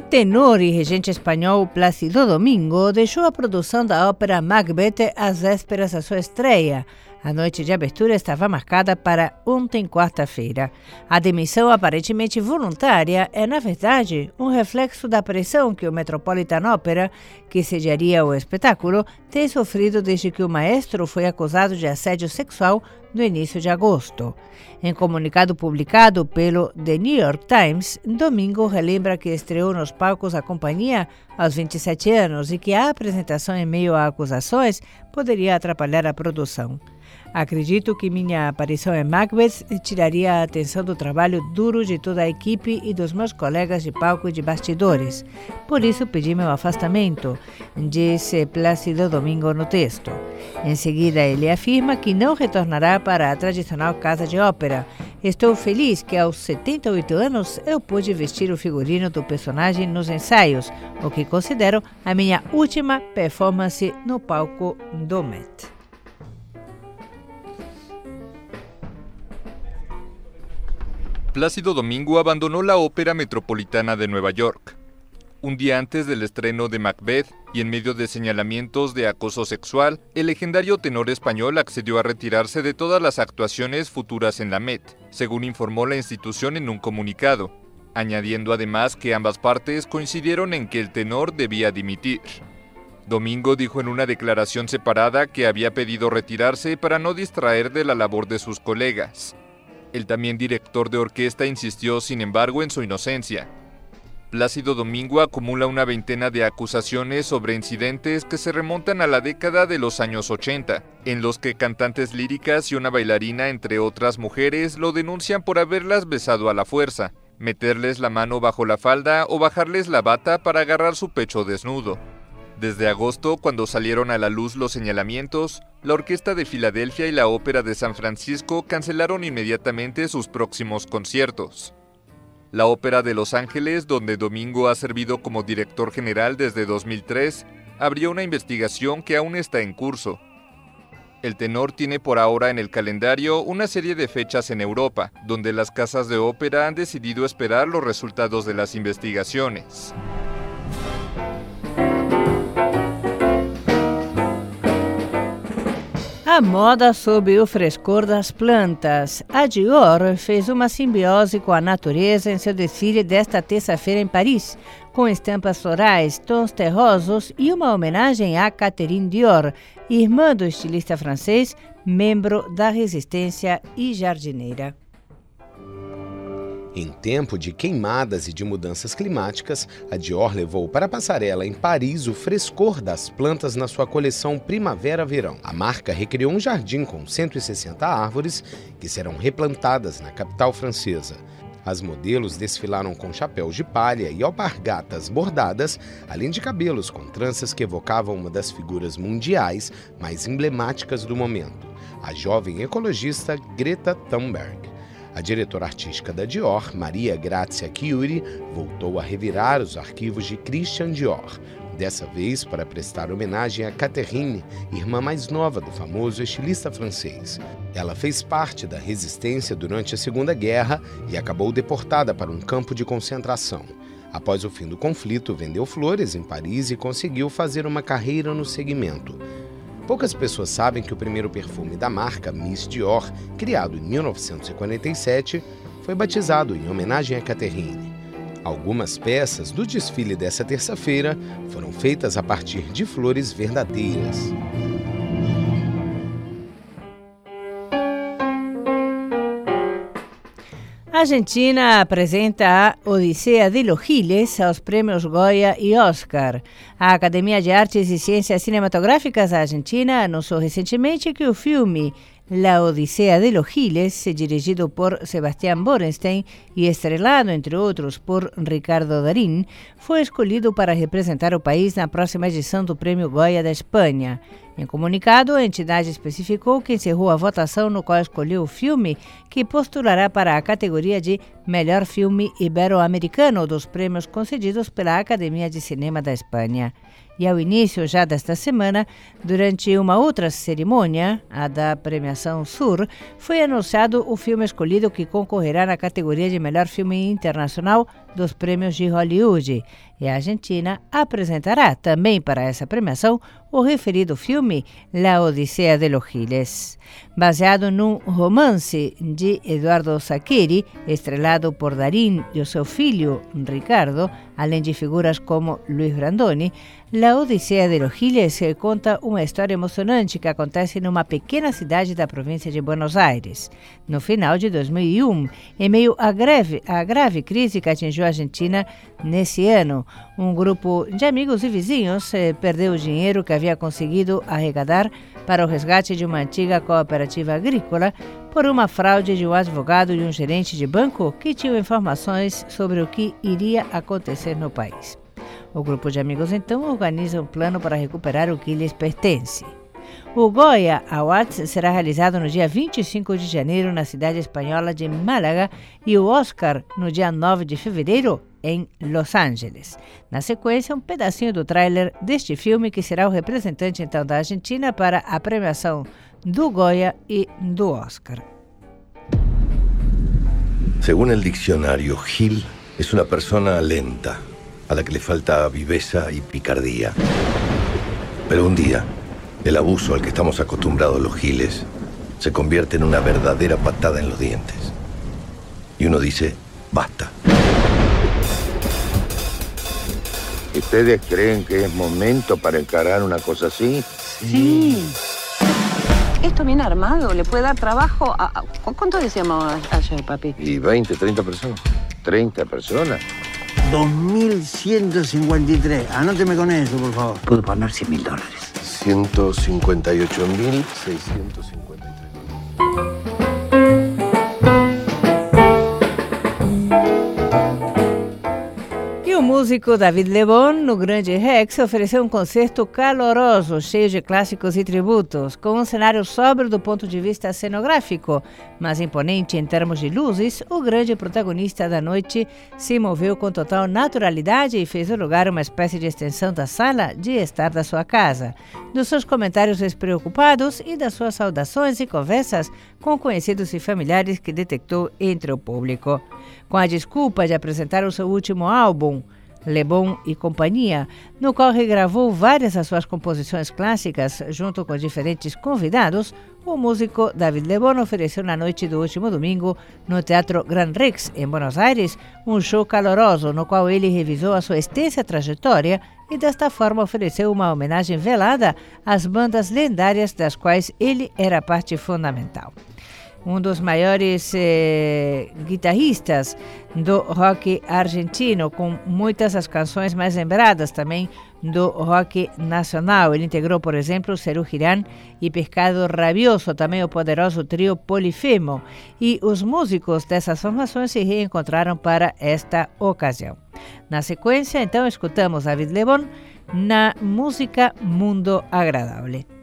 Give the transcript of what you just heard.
tenor e regente espanhol Plácido Domingo deixou a produção da ópera Macbeth às vésperas da sua estreia. A noite de abertura estava marcada para ontem, quarta-feira. A demissão aparentemente voluntária é, na verdade, um reflexo da pressão que o Metropolitan Opera, que sediaria o espetáculo, tem sofrido desde que o maestro foi acusado de assédio sexual no início de agosto. Em comunicado publicado pelo The New York Times, Domingo relembra que estreou nos palcos a companhia aos 27 anos e que a apresentação em meio a acusações poderia atrapalhar a produção. Acredito que minha aparição em Macbeth tiraria a atenção do trabalho duro de toda a equipe e dos meus colegas de palco e de bastidores. Por isso pedi meu afastamento, disse Plácido Domingo no texto. Em seguida, ele afirma que não retornará para a tradicional casa de ópera. Estou feliz que aos 78 anos eu pude vestir o figurino do personagem nos ensaios, o que considero a minha última performance no palco do Met. Plácido Domingo abandonó la Ópera Metropolitana de Nueva York. Un día antes del estreno de Macbeth y en medio de señalamientos de acoso sexual, el legendario tenor español accedió a retirarse de todas las actuaciones futuras en la Met, según informó la institución en un comunicado, añadiendo además que ambas partes coincidieron en que el tenor debía dimitir. Domingo dijo en una declaración separada que había pedido retirarse para no distraer de la labor de sus colegas. El también director de orquesta insistió, sin embargo, en su inocencia. Plácido Domingo acumula una veintena de acusaciones sobre incidentes que se remontan a la década de los años 80, en los que cantantes líricas y una bailarina, entre otras mujeres, lo denuncian por haberlas besado a la fuerza, meterles la mano bajo la falda o bajarles la bata para agarrar su pecho desnudo. Desde agosto, cuando salieron a la luz los señalamientos, la Orquesta de Filadelfia y la Ópera de San Francisco cancelaron inmediatamente sus próximos conciertos. La Ópera de Los Ángeles, donde Domingo ha servido como director general desde 2003, abrió una investigación que aún está en curso. El tenor tiene por ahora en el calendario una serie de fechas en Europa, donde las casas de ópera han decidido esperar los resultados de las investigaciones. A moda sob o frescor das plantas. A Dior fez uma simbiose com a natureza em seu desfile desta terça-feira em Paris, com estampas florais, tons terrosos e uma homenagem a Catherine Dior, irmã do estilista francês, membro da Resistência e jardineira. Em tempo de queimadas e de mudanças climáticas, a Dior levou para a passarela em Paris o frescor das plantas na sua coleção Primavera-Verão. A marca recriou um jardim com 160 árvores que serão replantadas na capital francesa. As modelos desfilaram com chapéus de palha e alpargatas bordadas, além de cabelos com tranças que evocavam uma das figuras mundiais mais emblemáticas do momento, a jovem ecologista Greta Thunberg. A diretora artística da Dior, Maria Grazia Chiuri, voltou a revirar os arquivos de Christian Dior, dessa vez para prestar homenagem a Catherine, irmã mais nova do famoso estilista francês. Ela fez parte da resistência durante a Segunda Guerra e acabou deportada para um campo de concentração. Após o fim do conflito, vendeu flores em Paris e conseguiu fazer uma carreira no segmento. Poucas pessoas sabem que o primeiro perfume da marca, Miss Dior, criado em 1947, foi batizado em homenagem a Catherine. Algumas peças do desfile dessa terça-feira foram feitas a partir de flores verdadeiras. A Argentina apresenta a Odisseia de los Giles aos prêmios Goya e Oscar. A Academia de Artes e Ciências Cinematográficas da Argentina anunciou recentemente que o filme La Odisseia de los Giles, dirigido por Sebastián Borenstein e estrelado, entre outros, por Ricardo Darín, foi escolhido para representar o país na próxima edição do Prêmio Goya da Espanha. Em comunicado, a entidade especificou que encerrou a votação no qual escolheu o filme que postulará para a categoria de Melhor Filme Ibero-Americano dos prêmios concedidos pela Academia de Cinema da Espanha. E ao início já desta semana, durante uma outra cerimônia, a da Premiação Sur, foi anunciado o filme escolhido que concorrerá na categoria de Melhor Filme Internacional dos Prêmios de Hollywood. e a Argentina apresentará também para essa premiação o referido filme La Odisseia de los Giles. Baseado num romance de Eduardo Saccheri, estrelado por Darín e o seu filho Ricardo, além de figuras como Luis Brandoni, La Odisseia de los Giles conta uma história emocionante que acontece numa pequena cidade da província de Buenos Aires, no final de 2001, em meio à grave crise que atingiu a Argentina nesse ano. Um grupo de amigos e vizinhos perdeu o dinheiro que havia conseguido arrecadar para o resgate de uma antiga cooperativa agrícola por uma fraude de um advogado e um gerente de banco que tinham informações sobre o que iria acontecer no país. O grupo de amigos, então, organiza um plano para recuperar o que lhes pertence. O Goya Awards será realizado no dia 25 de janeiro na cidade espanhola de Málaga e o Oscar no dia 9 de fevereiro em Los Angeles. Na sequência, um pedacinho do tráiler deste filme que será o representante então da Argentina para a premiação do Goya e do Oscar. Según el diccionario, Gil es una persona lenta, a la que le falta viveza y picardía. Pero un día, el abuso al que estamos acostumbrados los giles se convierte en una verdadera patada en los dientes. Y uno dice, basta. ¿Ustedes creen que es momento para encarar una cosa así? Sí. Esto bien armado, le puede dar trabajo a... ¿Cuánto decíamos ayer, papi? Y 20, 30 personas. ¿30 personas? 2.153. Anóteme con eso, por favor. Puedo poner $100.000. 158.653. O músico David Lebón, no Grande Rex, ofereceu um concerto caloroso, cheio de clássicos e tributos, com um cenário sóbrio do ponto de vista cenográfico, mas imponente em termos de luzes. O grande protagonista da noite se moveu com total naturalidade e fez do lugar uma espécie de extensão da sala de estar da sua casa, dos seus comentários despreocupados e das suas saudações e conversas com conhecidos e familiares que detectou entre o público. Com a desculpa de apresentar o seu último álbum, Lebón e Companhia, no qual regravou várias das suas composições clássicas junto com diferentes convidados, o músico David Lebón ofereceu na noite do último domingo no Teatro Gran Rex, em Buenos Aires, um show caloroso no qual ele revisou a sua extensa trajetória e desta forma ofereceu uma homenagem velada às bandas lendárias das quais ele era parte fundamental. Um dos maiores guitarristas do rock argentino, com muitas das canções mais lembradas também do rock nacional. Ele integrou, por exemplo, Serú Girán e Pescado Rabioso, também o poderoso trio Polifemo. E os músicos dessas formações se reencontraram para esta ocasião. Na sequência, então, escutamos David Lebón na música Mundo Agradable.